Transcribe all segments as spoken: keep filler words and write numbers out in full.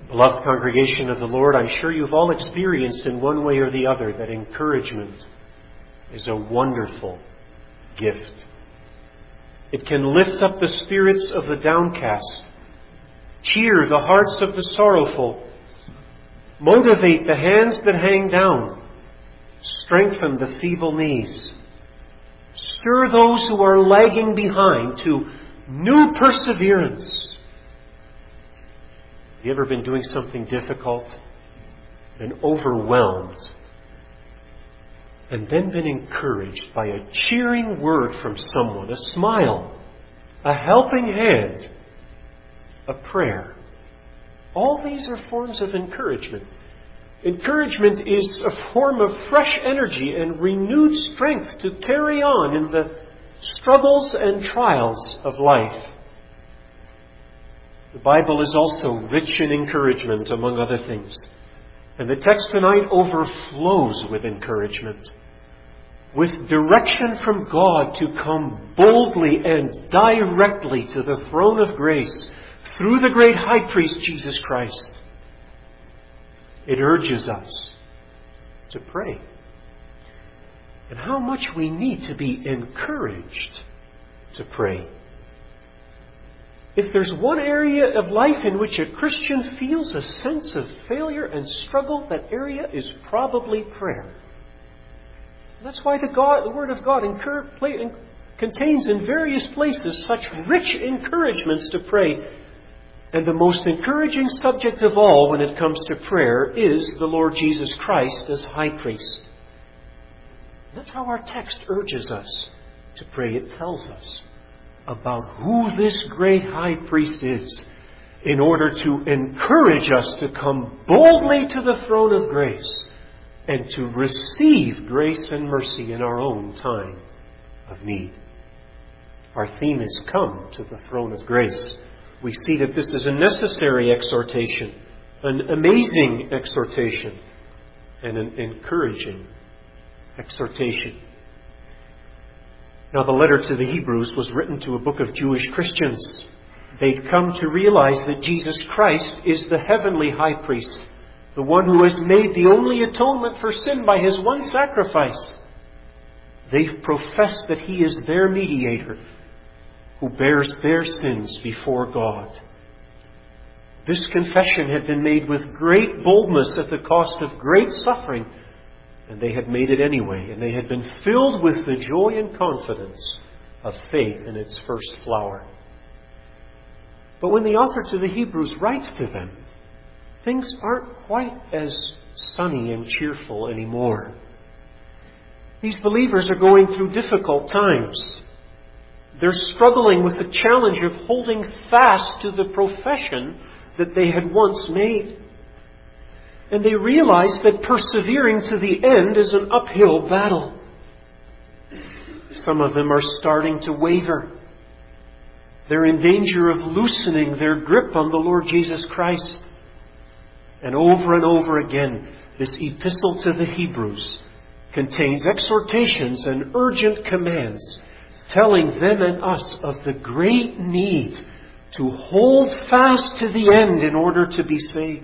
Beloved congregation of the Lord, I'm sure you've all experienced in one way or the other that encouragement is a wonderful gift. It can lift up the spirits of the downcast, cheer the hearts of the sorrowful, motivate the hands that hang down, strengthen the feeble knees, stir those who are lagging behind to new perseverance. Have you ever been doing something difficult, been overwhelmed, and then been encouraged by a cheering word from someone, a smile, a helping hand, a prayer? All these are forms of encouragement. Encouragement is a form of fresh energy and renewed strength to carry on in the struggles and trials of life. The Bible is also rich in encouragement, among other things. And the text tonight overflows with encouragement, with direction from God to come boldly and directly to the throne of grace through the great high priest, Jesus Christ. It urges us to pray. And how much we need to be encouraged to pray. If there's one area of life in which a Christian feels a sense of failure and struggle, that area is probably prayer. That's why the, God, the Word of God incur, play, in, contains in various places such rich encouragements to pray. And the most encouraging subject of all when it comes to prayer is the Lord Jesus Christ as high priest. That's how our text urges us to pray. It tells us about who this great high priest is in order to encourage us to come boldly to the throne of grace and to receive grace and mercy in our own time of need. Our theme is come to the throne of grace. We see that this is a necessary exhortation, an amazing exhortation, and an encouraging exhortation. Now, the letter to the Hebrews was written to a book of Jewish Christians. They'd come to realize that Jesus Christ is the heavenly high priest, the one who has made the only atonement for sin by his one sacrifice. They've professed that he is their mediator, who bears their sins before God. This confession had been made with great boldness at the cost of great suffering, and they had made it anyway, and they had been filled with the joy and confidence of faith in its first flower. But when the author to the Hebrews writes to them, things aren't quite as sunny and cheerful anymore. These believers are going through difficult times. They're struggling with the challenge of holding fast to the profession that they had once made. And they realize that persevering to the end is an uphill battle. Some of them are starting to waver. They're in danger of loosening their grip on the Lord Jesus Christ. And over and over again, this epistle to the Hebrews contains exhortations and urgent commands, telling them and us of the great need to hold fast to the end in order to be saved.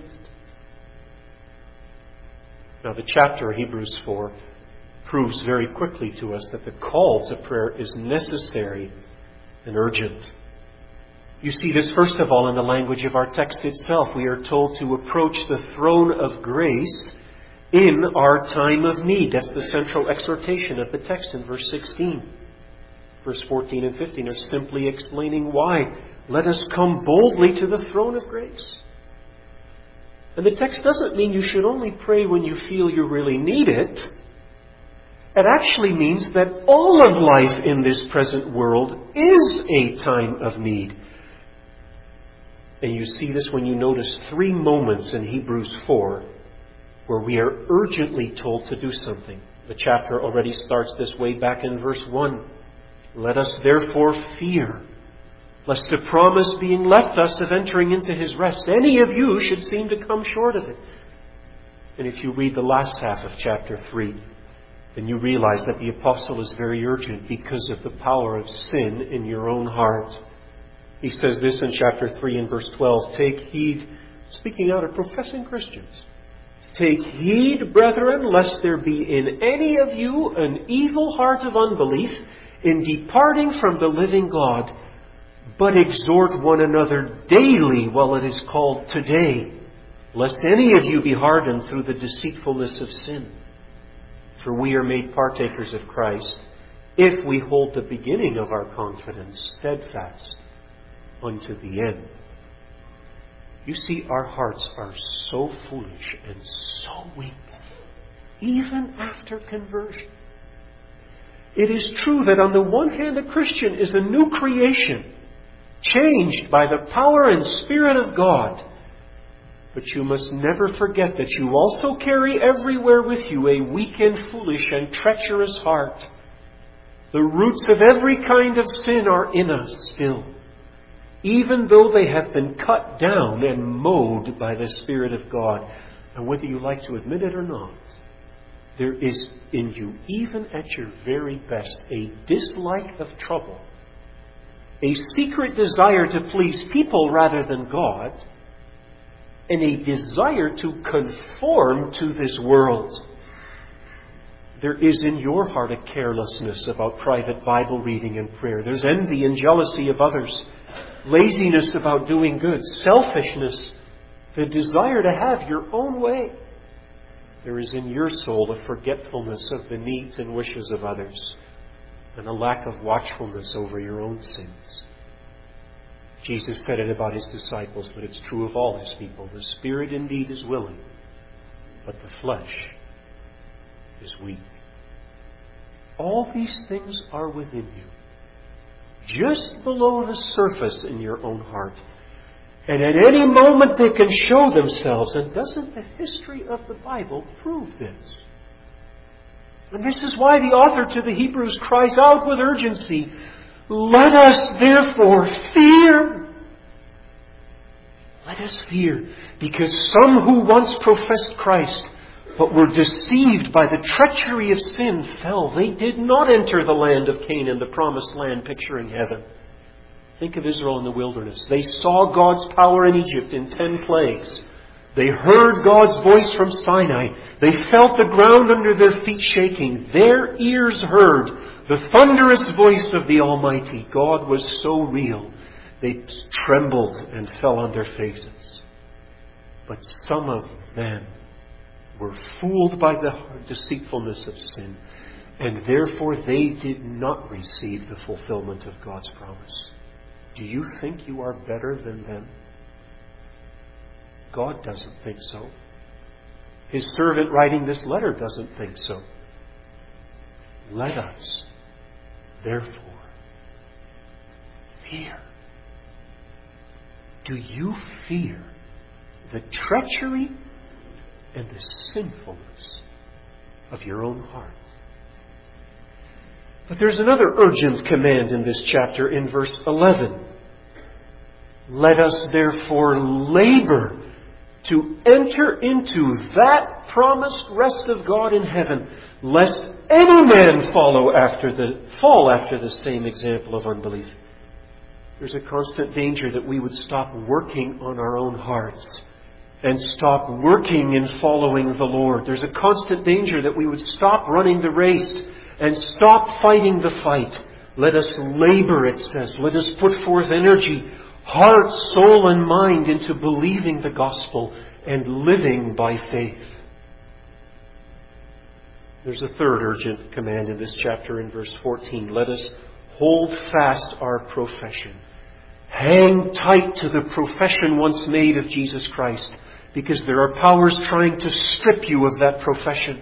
Now, the chapter, Hebrews four, proves very quickly to us that the call to prayer is necessary and urgent. You see this, first of all, in the language of our text itself. We are told to approach the throne of grace in our time of need. That's the central exhortation of the text in verse sixteen. Verse fourteen and fifteen are simply explaining why. Let us come boldly to the throne of grace. And the text doesn't mean you should only pray when you feel you really need it. It actually means that all of life in this present world is a time of need. And you see this when you notice three moments in Hebrews four where we are urgently told to do something. The chapter already starts this way back in verse one. Let us therefore fear, lest the promise being left us of entering into his rest, any of you should seem to come short of it. And if you read the last half of chapter three, then you realize that the apostle is very urgent because of the power of sin in your own heart. He says this in chapter three and verse twelve, take heed speaking out of professing Christians. Take heed, brethren, lest there be in any of you an evil heart of unbelief in departing from the living God, but exhort one another daily while it is called today, lest any of you be hardened through the deceitfulness of sin. For we are made partakers of Christ, if we hold the beginning of our confidence steadfast unto the end. You see, our hearts are so foolish and so weak, even after conversion. It is true that on the one hand, a Christian is a new creation, changed by the power and Spirit of God. But you must never forget that you also carry everywhere with you a weak and foolish and treacherous heart. The roots of every kind of sin are in us still, even though they have been cut down and mowed by the Spirit of God. And whether you like to admit it or not, there is in you, even at your very best, a dislike of trouble, a secret desire to please people rather than God, and a desire to conform to this world. There is in your heart a carelessness about private Bible reading and prayer. There's envy and jealousy of others, laziness about doing good, selfishness, the desire to have your own way. There is in your soul a forgetfulness of the needs and wishes of others, and a lack of watchfulness over your own sins. Jesus said it about His disciples, but it's true of all His people. The spirit indeed is willing, but the flesh is weak. All these things are within you, just below the surface in your own heart. And at any moment they can show themselves. And doesn't the history of the Bible prove this? And this is why the author to the Hebrews cries out with urgency, let us therefore fear. Let us fear, because some who once professed Christ, but were deceived by the treachery of sin, fell. They did not enter the land of Canaan, the promised land picturing heaven. Think of Israel in the wilderness. They saw God's power in Egypt in ten plagues. They heard God's voice from Sinai. They felt the ground under their feet shaking. Their ears heard the thunderous voice of the Almighty. God was so real, they trembled and fell on their faces. But some of them were fooled by the deceitfulness of sin, and therefore they did not receive the fulfillment of God's promise. Do you think you are better than them? God doesn't think so. His servant writing this letter doesn't think so. Let us, therefore, fear. Do you fear the treachery and the sinfulness of your own heart? But there's another urgent command in this chapter in verse eleven. Let us therefore labor to enter into that promised rest of God in heaven, lest any man follow after the fall after the same example of unbelief. There's a constant danger that we would stop working on our own hearts and stop working in following the Lord. There's a constant danger that we would stop running the race and stop fighting the fight. Let us labor, it says. Let us put forth energy, heart, soul, and mind into believing the gospel and living by faith. There's a third urgent command in this chapter in verse fourteen. Let us hold fast our profession. Hang tight to the profession once made of Jesus Christ, because there are powers trying to strip you of that profession.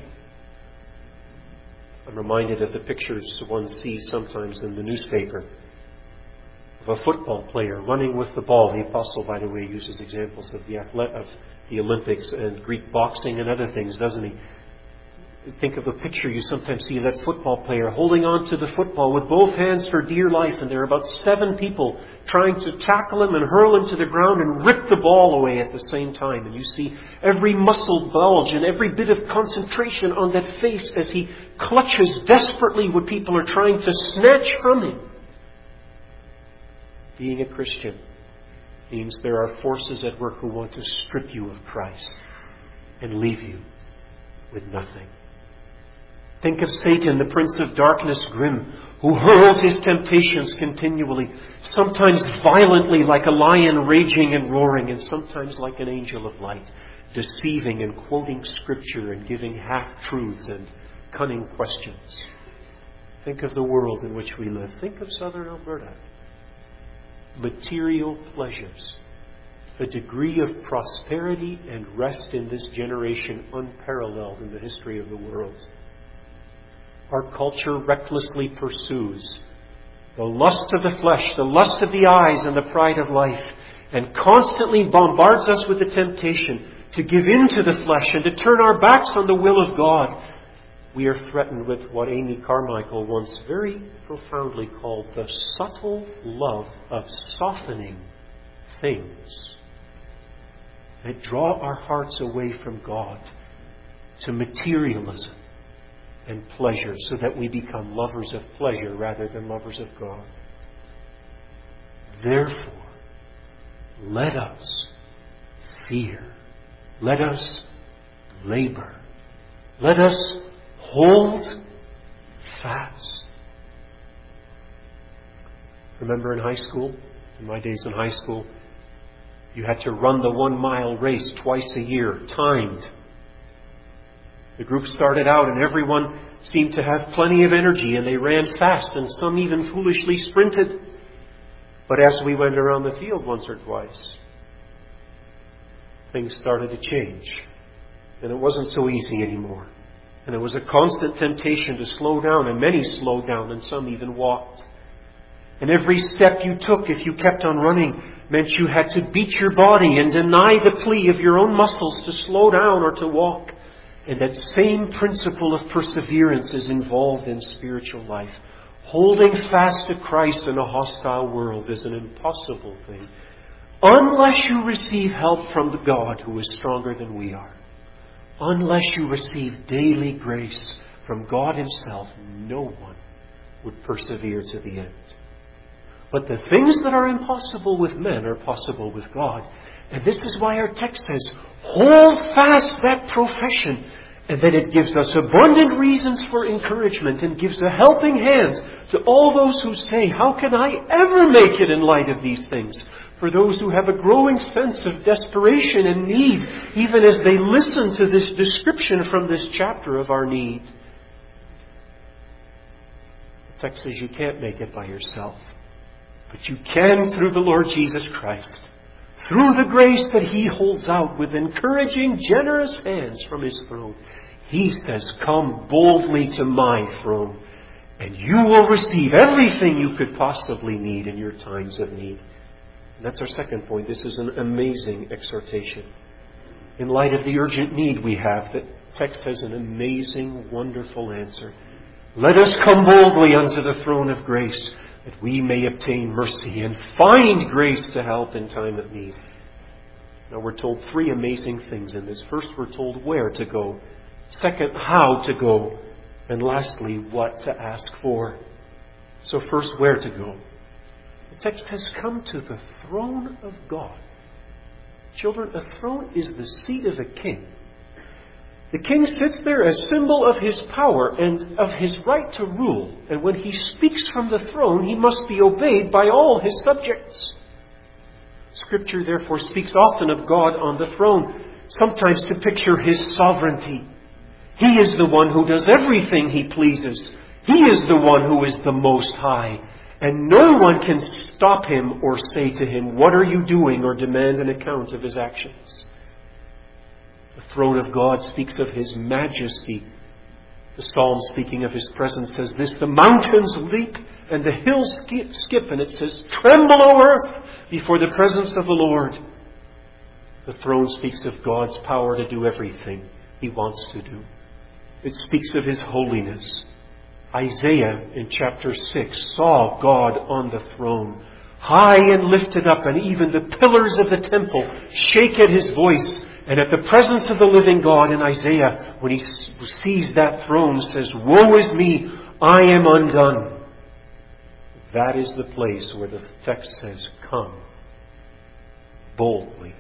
I'm reminded of the pictures one sees sometimes in the newspaper of a football player running with the ball. The apostle, by the way, uses examples of the athlete, of the Olympics and Greek boxing and other things, doesn't he? Think of a picture you sometimes see of that football player holding on to the football with both hands for dear life, and there are about seven people trying to tackle him and hurl him to the ground and rip the ball away at the same time. And you see every muscle bulge and every bit of concentration on that face as he clutches desperately what people are trying to snatch from him. Being a Christian means there are forces at work who want to strip you of Christ and leave you with nothing. Think of Satan, the prince of darkness, grim, who hurls his temptations continually, sometimes violently like a lion raging and roaring, and sometimes like an angel of light, deceiving and quoting Scripture and giving half-truths and cunning questions. Think of the world in which we live. Think of southern Alberta. Material pleasures. A degree of prosperity and rest in this generation unparalleled in the history of the world. Our culture recklessly pursues the lust of the flesh, the lust of the eyes, and the pride of life, and constantly bombards us with the temptation to give in to the flesh and to turn our backs on the will of God. We are threatened with what Amy Carmichael once very profoundly called the subtle love of softening things that draw our hearts away from God to materialism and pleasure, so that we become lovers of pleasure rather than lovers of God. Therefore, let us fear. Let us labor. Let us hold fast. Remember in high school, in my days in high school, you had to run the one mile race twice a year, timed. The group started out and everyone seemed to have plenty of energy and they ran fast and some even foolishly sprinted. But as we went around the field once or twice, things started to change. And it wasn't so easy anymore. And it was a constant temptation to slow down, and many slowed down and some even walked. And every step you took, if you kept on running, meant you had to beat your body and deny the plea of your own muscles to slow down or to walk. And that same principle of perseverance is involved in spiritual life. Holding fast to Christ in a hostile world is an impossible thing, unless you receive help from the God who is stronger than we are. Unless you receive daily grace from God Himself, no one would persevere to the end. But the things that are impossible with men are possible with God. And this is why our text says, hold fast that profession. And then it gives us abundant reasons for encouragement and gives a helping hand to all those who say, how can I ever make it in light of these things? For those who have a growing sense of desperation and need, even as they listen to this description from this chapter of our need. The text says you can't make it by yourself, but you can through the Lord Jesus Christ. Through the grace that He holds out with encouraging, generous hands from His throne. He says, come boldly to my throne, and you will receive everything you could possibly need in your times of need. And that's our second point. This is an amazing exhortation. In light of the urgent need we have, the text has an amazing, wonderful answer. Let us come boldly unto the throne of grace, that we may obtain mercy and find grace to help in time of need. Now we're told three amazing things in this. First, we're told where to go. Second, how to go. And lastly, what to ask for. So first, where to go. The text says, come to the throne of God. Children, a throne is the seat of a king. The king sits there as symbol of his power and of his right to rule. And when he speaks from the throne, he must be obeyed by all his subjects. Scripture therefore speaks often of God on the throne, sometimes to picture His sovereignty. He is the one who does everything He pleases. He is the one who is the Most High. And no one can stop Him or say to Him, what are you doing, or demand an account of His actions. The throne of God speaks of His majesty. The Psalm, speaking of His presence, says this, the mountains leap and the hills skip, skip, and it says, tremble, O earth, before the presence of the Lord. The throne speaks of God's power to do everything He wants to do. It speaks of His holiness. Isaiah in chapter six saw God on the throne, high and lifted up, and even the pillars of the temple shake at His voice. And at the presence of the living God in Isaiah, when he sees that throne, says, woe is me, I am undone. That is the place where the text says, come. boldly.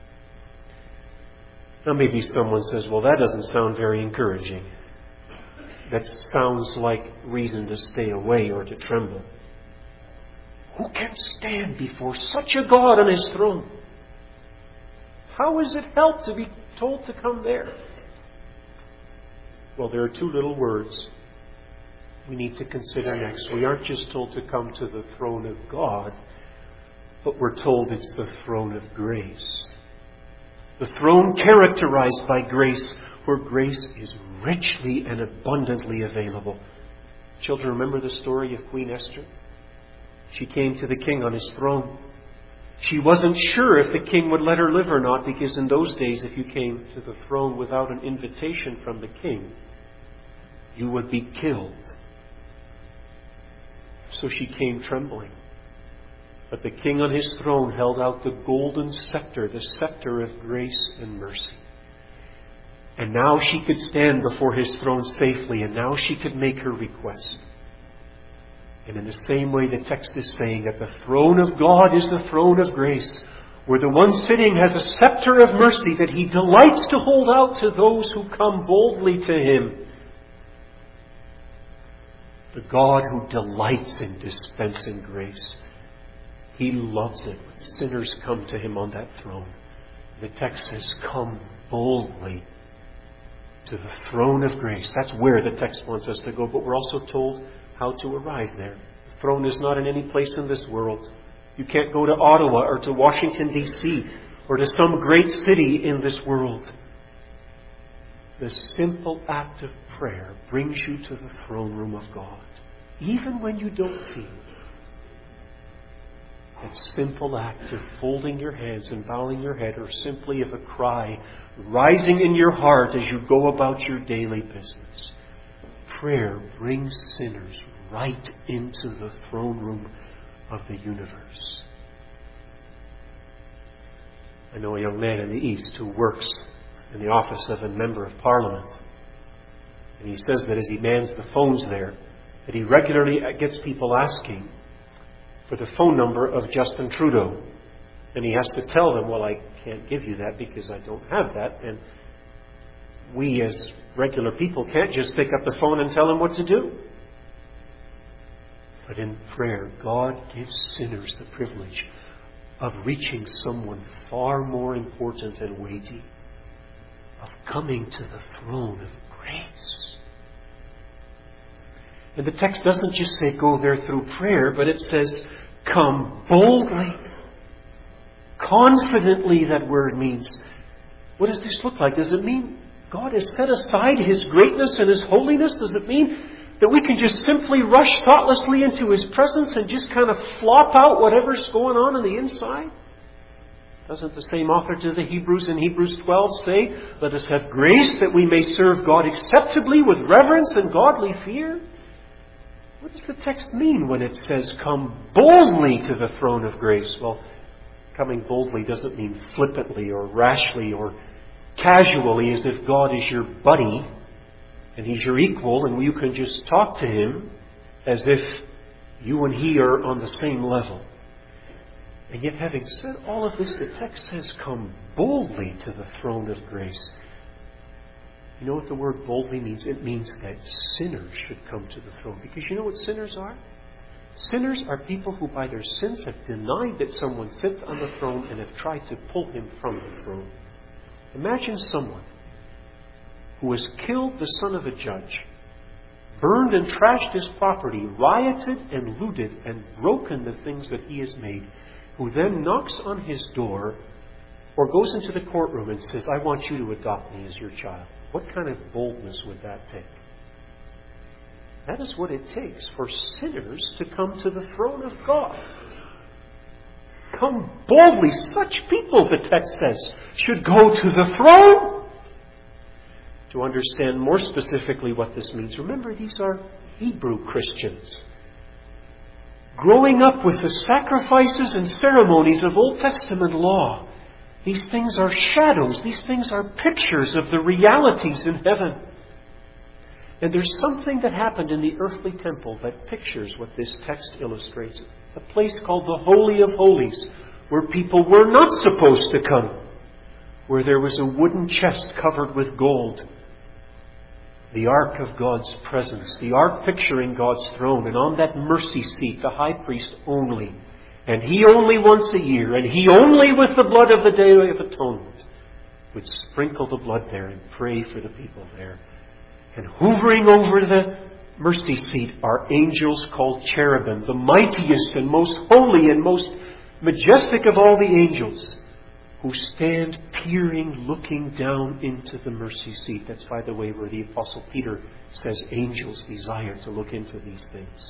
Now maybe someone says, well, that doesn't sound very encouraging. That sounds like reason to stay away or to tremble. Who can stand before such a God on His throne? How is it helped to be told to come there? Well, there are two little words we need to consider next. We aren't just told to come to the throne of God, but we're told it's the throne of grace. The throne characterized by grace, where grace is richly and abundantly available. Children, remember the story of Queen Esther? She came to the king on his throne. She wasn't sure if the king would let her live or not, because in those days, if you came to the throne without an invitation from the king, you would be killed. So she came trembling. But the king on his throne held out the golden scepter, the scepter of grace and mercy. And now she could stand before his throne safely, and now she could make her request. And in the same way, the text is saying that the throne of God is the throne of grace, where the one sitting has a scepter of mercy that He delights to hold out to those who come boldly to Him. The God who delights in dispensing grace. He loves it when sinners come to Him on that throne. The text says, come boldly to the throne of grace. That's where the text wants us to go, but we're also told how to arrive there. The throne is not in any place in this world. You can't go to Ottawa or to Washington, D C or to some great city in this world. The simple act of prayer brings you to the throne room of God, even when you don't feel it. That simple act of folding your hands and bowing your head, or simply of a cry rising in your heart as you go about your daily business. Prayer brings sinners right into the throne room of the universe. I know a young man in the East who works in the office of a member of Parliament. And he says that as he mans the phones there, that he regularly gets people asking for the phone number of Justin Trudeau. And he has to tell them, well, I can't give you that because I don't have that. And we as regular people can't just pick up the phone and tell him what to do. But in prayer, God gives sinners the privilege of reaching someone far more important and weighty, of coming to the throne of grace. And the text doesn't just say go there through prayer, but it says come boldly. Confidently, that word means. What does this look like? Does it mean God has set aside His greatness and His holiness? Does it mean that we can just simply rush thoughtlessly into His presence and just kind of flop out whatever's going on on the inside? Doesn't the same author to the Hebrews in Hebrews twelve say, let us have grace that we may serve God acceptably with reverence and godly fear? What does the text mean when it says, come boldly to the throne of grace? Well, coming boldly doesn't mean flippantly or rashly or casually as if God is your buddy and He's your equal and you can just talk to Him as if you and He are on the same level. And yet, having said all of this, the text says, come boldly to the throne of grace. You know what the word boldly means? It means that sinners should come to the throne. Because you know what sinners are? Sinners are people who by their sins have denied that someone sits on the throne and have tried to pull Him from the throne. Imagine someone who has killed the son of a judge, burned and trashed his property, rioted and looted and broken the things that he has made, who then knocks on his door or goes into the courtroom and says, I want you to adopt me as your child. What kind of boldness would that take? That is what it takes for sinners to come to the throne of God. Come boldly. Such people, the text says, should go to the throne. To understand more specifically what this means, remember these are Hebrew Christians. Growing up with the sacrifices and ceremonies of Old Testament law. These things are shadows. These things are pictures of the realities in heaven. And there's something that happened in the earthly temple that pictures what this text illustrates. A place called the Holy of Holies, where people were not supposed to come, where there was a wooden chest covered with gold. The ark of God's presence, the ark picturing God's throne, and on that mercy seat, the high priest only, and he only once a year, and he only with the blood of the Day of Atonement, would sprinkle the blood there and pray for the people there. And hovering over the mercy seat are angels called cherubim, the mightiest and most holy and most majestic of all the angels, who stand peering, looking down into the mercy seat. That's, by the way, where the Apostle Peter says angels desire to look into these things.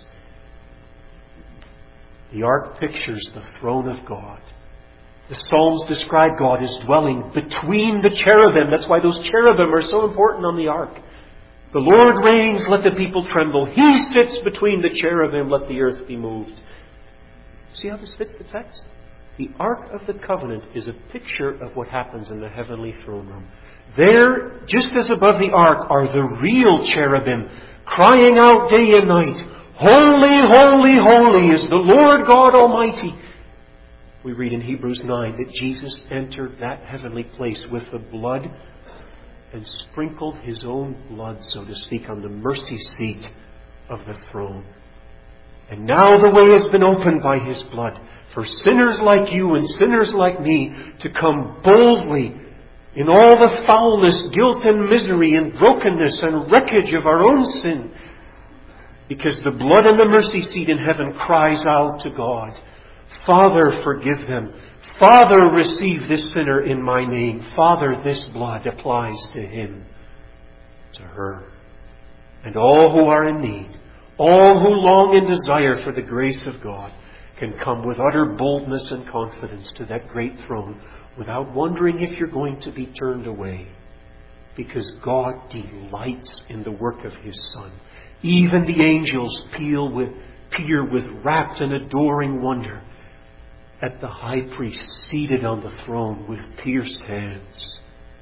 The ark pictures the throne of God. The Psalms describe God as dwelling between the cherubim. That's why those cherubim are so important on the ark. The Lord reigns, let the people tremble. He sits between the cherubim, let the earth be moved. See how this fits the text? The Ark of the Covenant is a picture of what happens in the heavenly throne room. There, just as above the Ark, are the real cherubim, crying out day and night, "Holy, holy, holy is the Lord God Almighty." We read in Hebrews nine that Jesus entered that heavenly place with the blood and sprinkled His own blood, so to speak, on the mercy seat of the throne. And now the way has been opened by His blood for sinners like you and sinners like me to come boldly in all the foulness, guilt and misery and brokenness and wreckage of our own sin. Because the blood in the mercy seat in heaven cries out to God, "Father, forgive them. Father, receive this sinner in my name. Father, this blood applies to him," to her. And all who are in need, all who long and desire for the grace of God, can come with utter boldness and confidence to that great throne without wondering if you're going to be turned away. Because God delights in the work of His Son. Even the angels peer with, peer with rapt and adoring wonder at the high priest seated on the throne with pierced hands.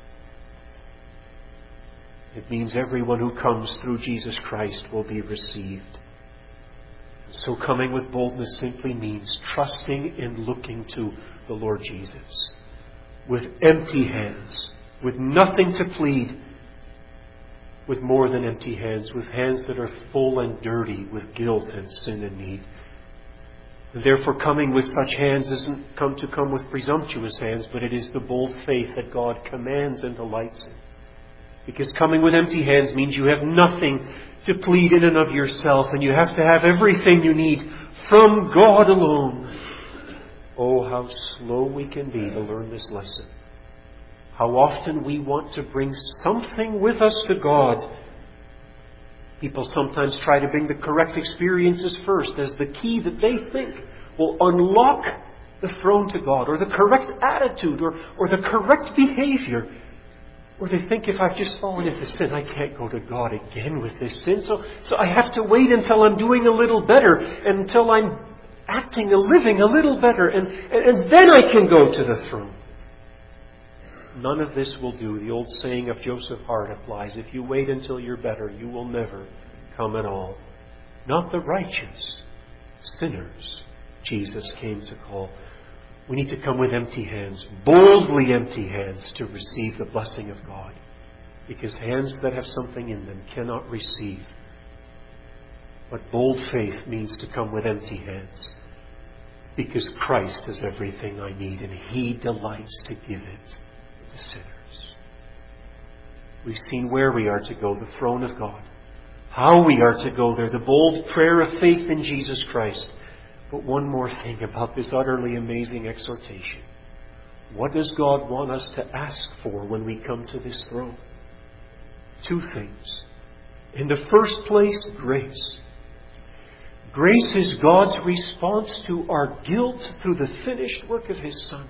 It means everyone who comes through Jesus Christ will be received. So coming with boldness simply means trusting and looking to the Lord Jesus with empty hands, with nothing to plead, with more than empty hands, with hands that are full and dirty with guilt and sin and need. And therefore coming with such hands isn't come to come with presumptuous hands, but it is the bold faith that God commands and delights in. Because coming with empty hands means you have nothing to plead in and of yourself, and you have to have everything you need from God alone. Oh, how slow we can be to learn this lesson. How often we want to bring something with us to God. People sometimes try to bring the correct experiences first as the key that they think will unlock the throne to God, or the correct attitude, or, or the correct behavior. Or they think, if I've just fallen into sin, I can't go to God again with this sin. So, so I have to wait until I'm doing a little better, and until I'm acting and living a little better, and, and, and then I can go to the throne. None of this will do. The old saying of Joseph Hart applies. If you wait until you're better, you will never come at all. Not the righteous, sinners Jesus came to call. We need to come with empty hands, boldly empty hands, to receive the blessing of God. Because hands that have something in them cannot receive. But bold faith means to come with empty hands. Because Christ is everything I need, and He delights to give it to sinners. We've seen where we are to go, the throne of God. How we are to go there, the bold prayer of faith in Jesus Christ. But one more thing about this utterly amazing exhortation. What does God want us to ask for when we come to this throne? Two things. In the first place, grace. Grace is God's response to our guilt through the finished work of His Son.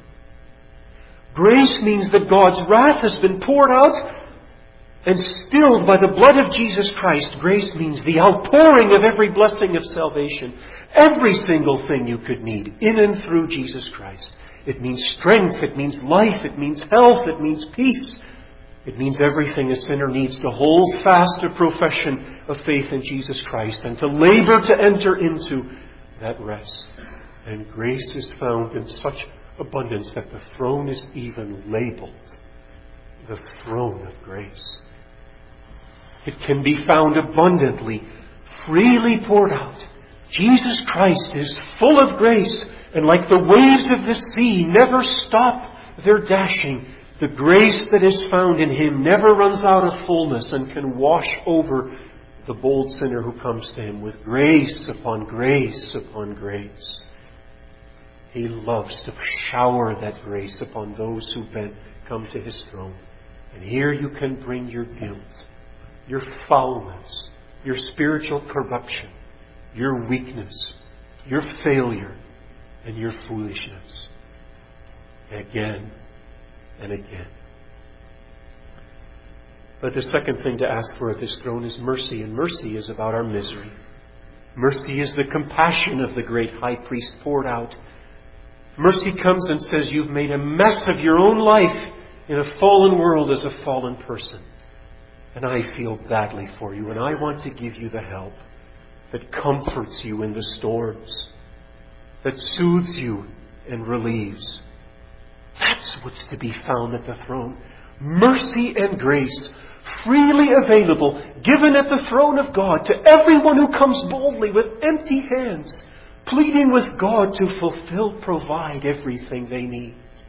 Grace means that God's wrath has been poured out and stilled by the blood of Jesus Christ. Grace means the outpouring of every blessing of salvation. Every single thing you could need in and through Jesus Christ. It means strength. It means life. It means health. It means peace. It means everything a sinner needs to hold fast a profession of faith in Jesus Christ and to labor to enter into that rest. And grace is found in such abundance that the throne is even labeled the throne of grace. It can be found abundantly, freely poured out. Jesus Christ is full of grace, and like the waves of the sea never stop their dashing, the grace that is found in Him never runs out of fullness and can wash over the bold sinner who comes to Him with grace upon grace upon grace. He loves to shower that grace upon those who come to His throne. And here you can bring your guilt, your foulness, your spiritual corruption, your weakness, your failure, and your foolishness. Again and again. But the second thing to ask for at this throne is mercy, and mercy is about our misery. Mercy is the compassion of the great high priest poured out. Mercy comes and says, you've made a mess of your own life in a fallen world as a fallen person. And I feel badly for you, and I want to give you the help that comforts you in the storms, that soothes you and relieves. That's what's to be found at the throne. Mercy and grace, freely available, given at the throne of God to everyone who comes boldly with empty hands, pleading with God to fulfill, provide everything they need.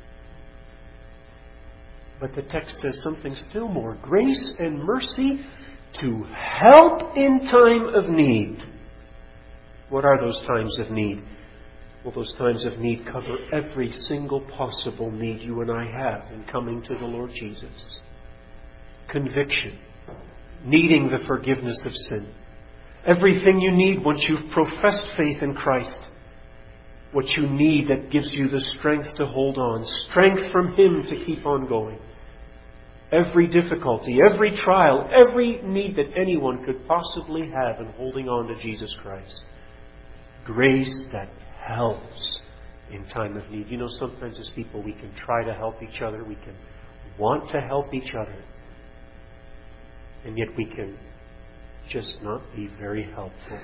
But the text says something still more. Grace and mercy to help in time of need. What are those times of need? Well, those times of need cover every single possible need you and I have in coming to the Lord Jesus. Conviction. Needing the forgiveness of sin. Everything you need once you've professed faith in Christ. What you need that gives you the strength to hold on. Strength from Him to keep on going. Every difficulty, every trial, every need that anyone could possibly have in holding on to Jesus Christ. Grace that helps in time of need. You know, sometimes as people we can try to help each other. We can want to help each other. And yet we can just not be very helpful.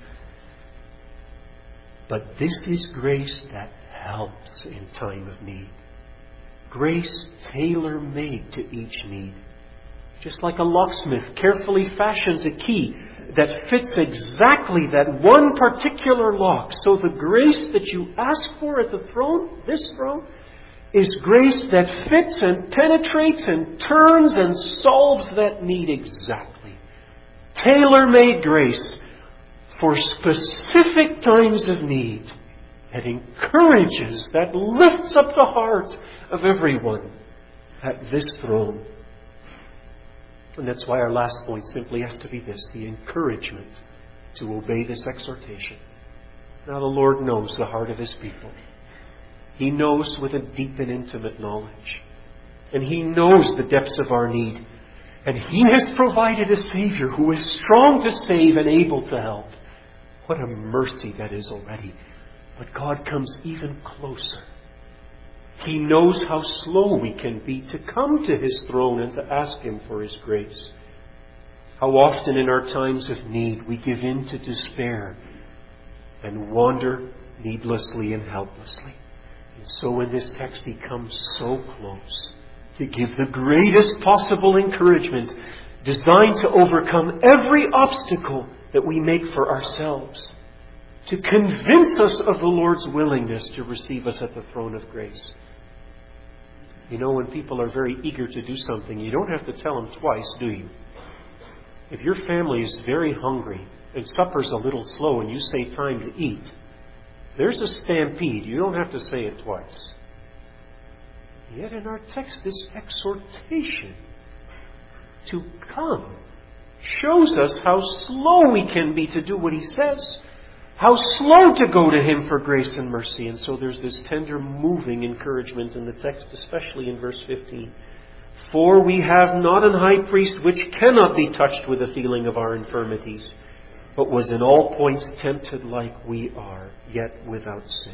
But this is grace that helps in time of need. Grace tailor-made to each need. Just like a locksmith carefully fashions a key that fits exactly that one particular lock. So the grace that you ask for at the throne, this throne, is grace that fits and penetrates and turns and solves that need exactly. Tailor-made grace for specific times of need that encourages, that lifts up the heart of everyone at this throne. And that's why our last point simply has to be this, the encouragement to obey this exhortation. Now the Lord knows the heart of His people. He knows with a deep and intimate knowledge. And He knows the depths of our need. And He has provided a Savior who is strong to save and able to help. What a mercy that is already. But God comes even closer. He knows how slow we can be to come to His throne and to ask Him for His grace. How often in our times of need we give in to despair and wander needlessly and helplessly. And so in this text He comes so close to give the greatest possible encouragement designed to overcome every obstacle that we make for ourselves. To convince us of the Lord's willingness to receive us at the throne of grace. You know, when people are very eager to do something, you don't have to tell them twice, do you? If your family is very hungry and supper's a little slow and you say time to eat, there's a stampede. You don't have to say it twice. Yet in our text, this exhortation to come shows us how slow we can be to do what He says. How slow to go to Him for grace and mercy. And so there's this tender, moving encouragement in the text, especially in verse fifteen. For we have not an high priest which cannot be touched with the feeling of our infirmities, but was in all points tempted like we are, yet without sin.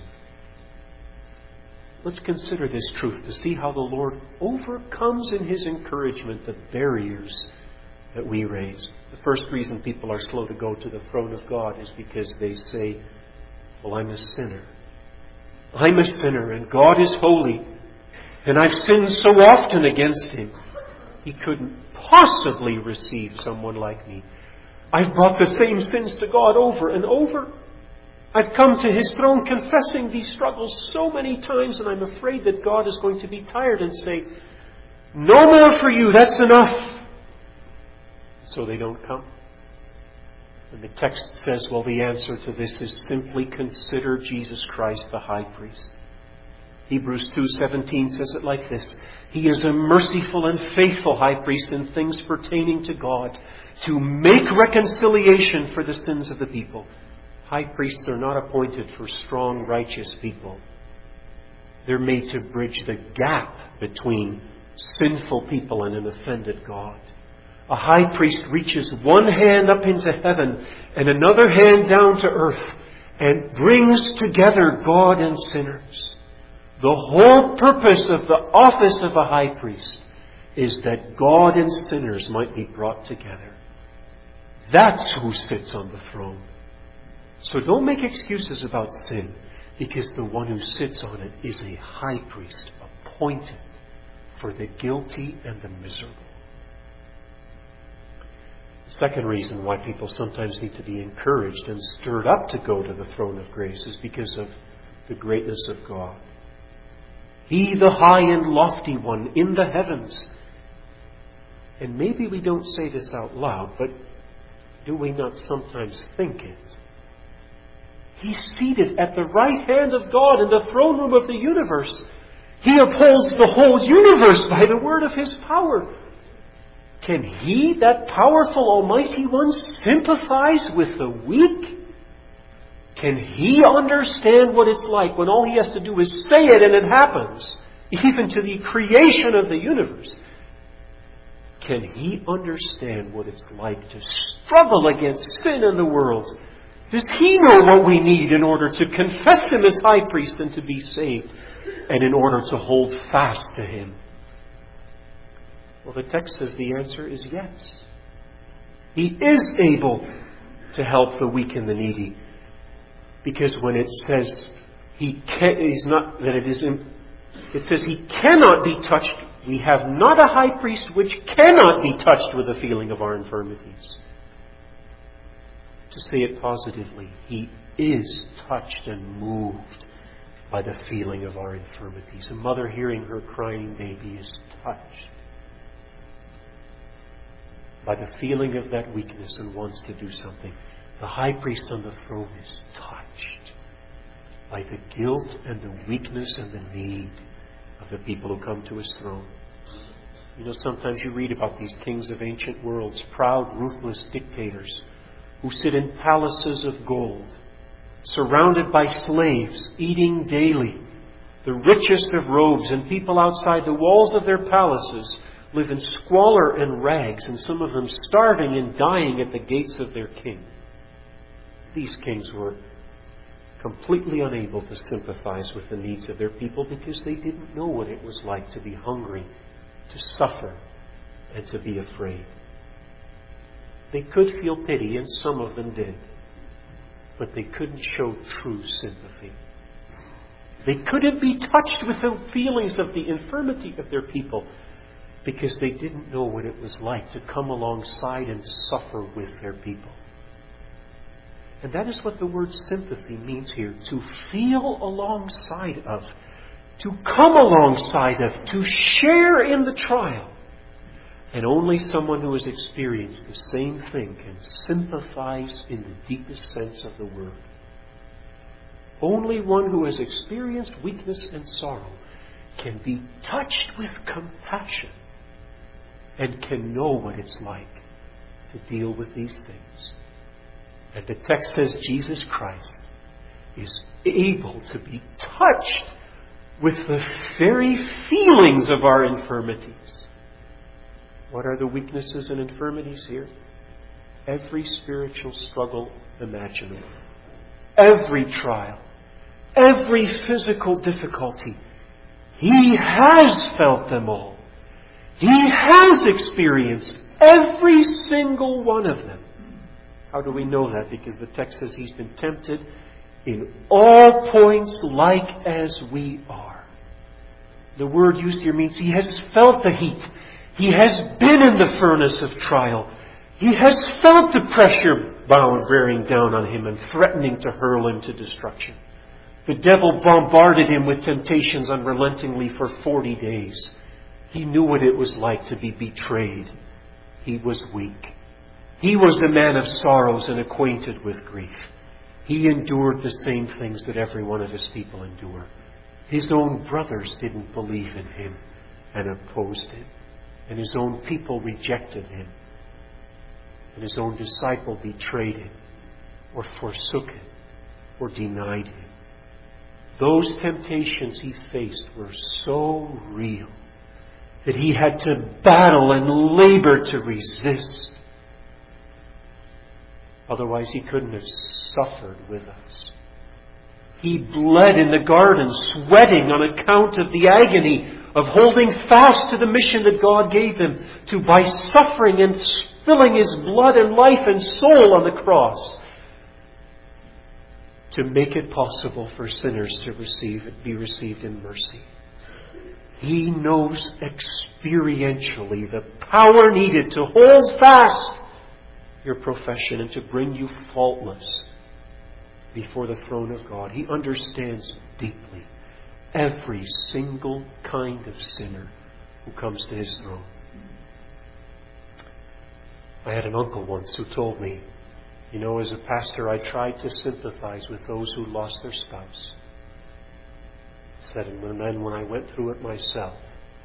Let's consider this truth to see how the Lord overcomes in His encouragement the barriers that we raise. The first reason people are slow to go to the throne of God is because they say, well, I'm a sinner. I'm a sinner and God is holy and I've sinned so often against Him. He couldn't possibly receive someone like me. I've brought the same sins to God over and over. I've come to His throne confessing these struggles so many times, and I'm afraid that God is going to be tired and say, no more for you, that's enough. So they don't come. And the text says, well, the answer to this is simply consider Jesus Christ the high priest. Hebrews two seventeen says it like this: He is a merciful and faithful high priest in things pertaining to God, to make reconciliation for the sins of the people. High priests are not appointed for strong, righteous people. They're made to bridge the gap between sinful people and an offended God. A high priest reaches one hand up into heaven and another hand down to earth and brings together God and sinners. The whole purpose of the office of a high priest is that God and sinners might be brought together. That's who sits on the throne. So don't make excuses about sin, because the one who sits on it is a high priest appointed for the guilty and the miserable. The second reason why people sometimes need to be encouraged and stirred up to go to the throne of grace is because of the greatness of God. He, the high and lofty one in the heavens. And maybe we don't say this out loud, but do we not sometimes think it? He's seated at the right hand of God in the throne room of the universe. He upholds the whole universe by the word of His power. Can He, that powerful Almighty One, sympathize with the weak? Can He understand what it's like when all He has to do is say it and it happens, even to the creation of the universe? Can He understand what it's like to struggle against sin in the world? Does He know what we need in order to confess Him as high priest and to be saved, and in order to hold fast to Him? Well, the text says the answer is yes. He is able to help the weak and the needy. Because when it says he can, he's not that it is, in, it says He cannot be touched. We have not a high priest which cannot be touched with the feeling of our infirmities. To say it positively, He is touched and moved by the feeling of our infirmities. A mother hearing her crying baby is touched by the feeling of that weakness and wants to do something. The high priest on the throne is touched by the guilt and the weakness and the need of the people who come to His throne. You know, sometimes you read about these kings of ancient worlds, proud, ruthless dictators who sit in palaces of gold, surrounded by slaves, eating daily the richest of robes, and people outside the walls of their palaces live in squalor and rags, and some of them starving and dying at the gates of their king. These kings were completely unable to sympathize with the needs of their people because they didn't know what it was like to be hungry, to suffer, and to be afraid. They could feel pity, and some of them did, but they couldn't show true sympathy. They couldn't be touched with the feelings of the infirmity of their people because they didn't know what it was like to come alongside and suffer with their people. And that is what the word sympathy means here. To feel alongside of. To come alongside of. To share in the trial. And only someone who has experienced the same thing can sympathize in the deepest sense of the word. Only one who has experienced weakness and sorrow can be touched with compassion and can know what it's like to deal with these things. And the text says Jesus Christ is able to be touched with the very feelings of our infirmities. What are the weaknesses and infirmities here? Every spiritual struggle imaginable. Every trial. Every physical difficulty. He has felt them all. He has experienced every single one of them. How do we know that? Because the text says He's been tempted in all points like as we are. The word used here means He has felt the heat. He has been in the furnace of trial. He has felt the pressure bound bearing down on Him and threatening to hurl Him to destruction. The devil bombarded Him with temptations unrelentingly for forty days. He knew what it was like to be betrayed. He was weak. He was a man of sorrows and acquainted with grief. He endured the same things that every one of His people endure. His own brothers didn't believe in Him and opposed Him. And His own people rejected Him. And His own disciple betrayed Him or forsook Him or denied Him. Those temptations He faced were so real that He had to battle and labor to resist. Otherwise He couldn't have suffered with us. He bled in the garden, sweating on account of the agony of holding fast to the mission that God gave Him to, by suffering and spilling His blood and life and soul on the cross, to make it possible for sinners to receive be received in mercy. He knows experientially the power needed to hold fast your profession and to bring you faultless before the throne of God. He understands deeply every single kind of sinner who comes to His throne. I had an uncle once who told me, you know, as a pastor, I tried to sympathize with those who lost their spouse. He said, and then when I went through it myself,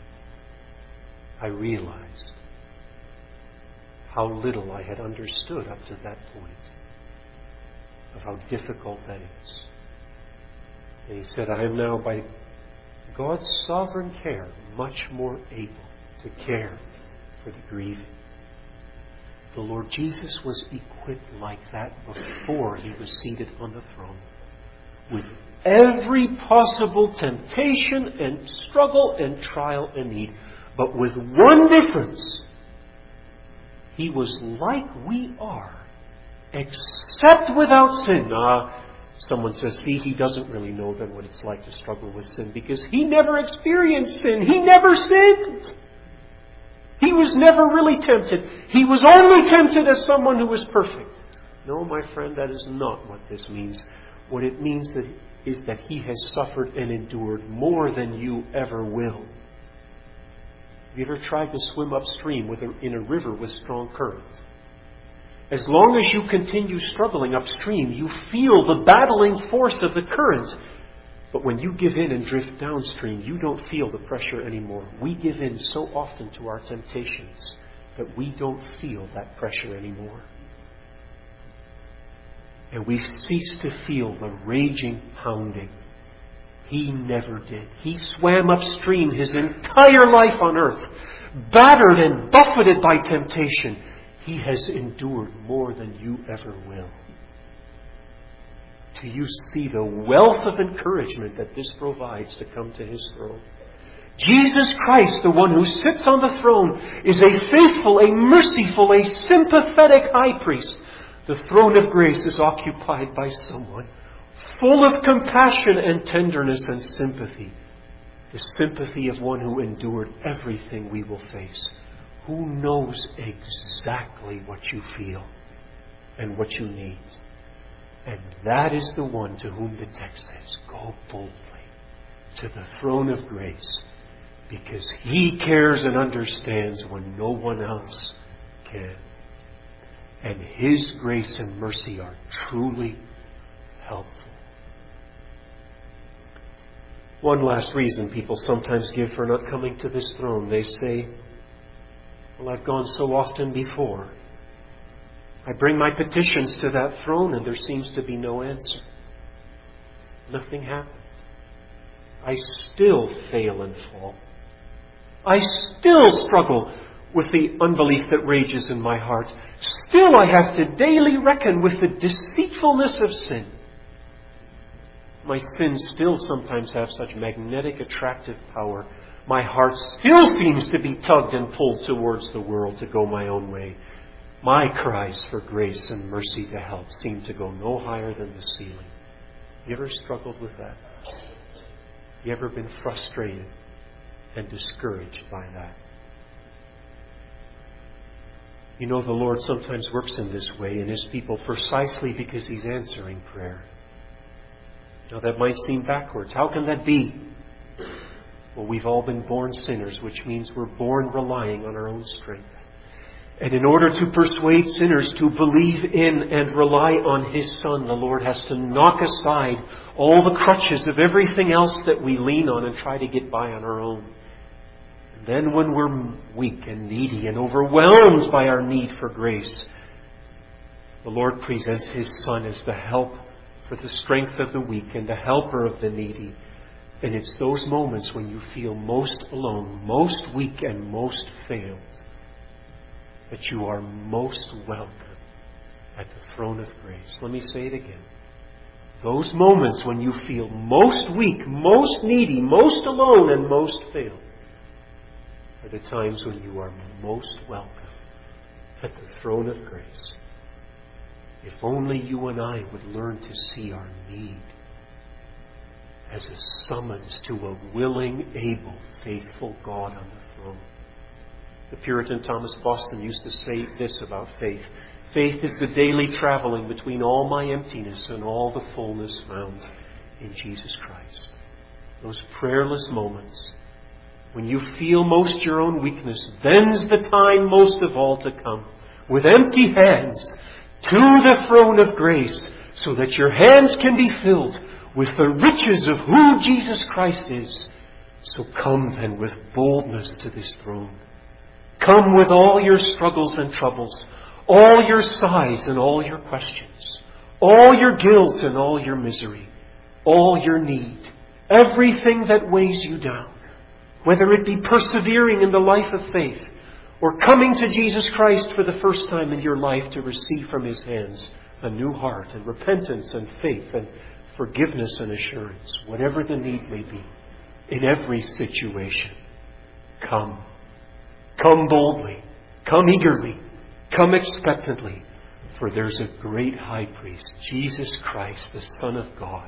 I realized how little I had understood up to that point of how difficult that is. And he said, I am now, by God's sovereign care, much more able to care for the grieving. The Lord Jesus was equipped like that before He was seated on the throne, with every possible temptation and struggle and trial and need, but with one difference. He was like we are, except without sin. Ah, someone says, see, he doesn't really know then what it's like to struggle with sin, because he never experienced sin. He never sinned. He was never really tempted. He was only tempted as someone who was perfect. No, my friend, that is not what this means. What it means that, is that He has suffered and endured more than you ever will. Have you ever tried to swim upstream with a, in a river with strong current? As long as you continue struggling upstream, you feel the battling force of the current. But when you give in and drift downstream, you don't feel the pressure anymore. We give in so often to our temptations that we don't feel that pressure anymore. And we cease to feel the raging pounding. He never did. He swam upstream His entire life on earth, battered and buffeted by temptation. He has endured more than you ever will. Do you see the wealth of encouragement that this provides to come to His throne? Jesus Christ, the one who sits on the throne, is a faithful, a merciful, a sympathetic high priest. The throne of grace is occupied by someone full of compassion and tenderness and sympathy. The sympathy of one who endured everything we will face, who knows exactly what you feel and what you need. And that is the one to whom the text says, go boldly to the throne of grace, because He cares and understands when no one else can. And His grace and mercy are truly helpful. One last reason people sometimes give for not coming to this throne. They say, well, I've gone so often before. I bring my petitions to that throne and there seems to be no answer. Nothing happens. I still fail and fall. I still struggle with the unbelief that rages in my heart. Still I have to daily reckon with the deceitfulness of sin. My sins still sometimes have such magnetic, attractive power. My heart still seems to be tugged and pulled towards the world to go my own way. My cries for grace and mercy to help seem to go no higher than the ceiling. You ever struggled with that? You ever been frustrated and discouraged by that? You know, the Lord sometimes works in this way in His people precisely because He's answering prayer. Now, that might seem backwards. How can that be? Well, we've all been born sinners, which means we're born relying on our own strength. And in order to persuade sinners to believe in and rely on His Son, the Lord has to knock aside all the crutches of everything else that we lean on and try to get by on our own. And then when we're weak and needy and overwhelmed by our need for grace, the Lord presents His Son as the help for the strength of the weak and the helper of the needy. And it's those moments when you feel most alone, most weak, and most failed, that you are most welcome at the throne of grace. Let me say it again. Those moments when you feel most weak, most needy, most alone, and most failed are the times when you are most welcome at the throne of grace. If only you and I would learn to see our need as a summons to a willing, able, faithful God on the throne. The Puritan Thomas Boston used to say this about faith. Faith is the daily traveling between all my emptiness and all the fullness found in Jesus Christ. Those prayerless moments, when you feel most your own weakness, then's the time most of all to come, with empty hands, to the throne of grace, so that your hands can be filled with the riches of who Jesus Christ is. So come then with boldness to this throne. Come with all your struggles and troubles, all your sighs and all your questions, all your guilt and all your misery, all your need, everything that weighs you down, whether it be persevering in the life of faith or coming to Jesus Christ for the first time in your life to receive from His hands a new heart and repentance and faith and forgiveness and assurance, whatever the need may be, in every situation. Come. Come boldly. Come eagerly. Come expectantly. For there's a great high priest, Jesus Christ, the Son of God,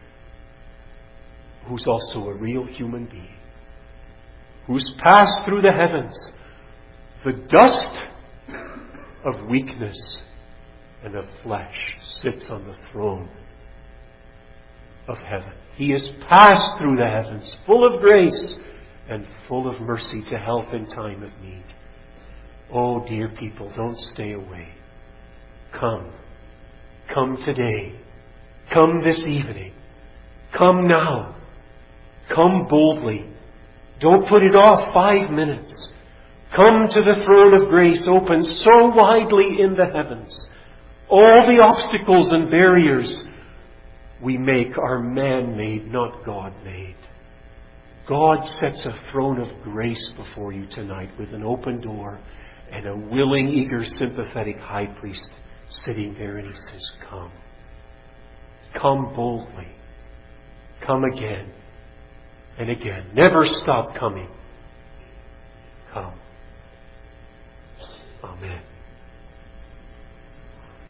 who's also a real human being, who's passed through the heavens, the dust of weakness and of flesh, sits on the throne of heaven. He has passed through the heavens, full of grace and full of mercy to help in time of need. Oh, dear people, don't stay away. Come. Come today. Come this evening. Come now. Come boldly. Don't put it off five minutes. Come to the throne of grace open so widely in the heavens. All the obstacles and barriers we make are man-made, not God-made. God sets a throne of grace before you tonight with an open door and a willing, eager, sympathetic high priest sitting there, and He says, come. Come boldly. Come again and again. Never stop coming. Come. Amen.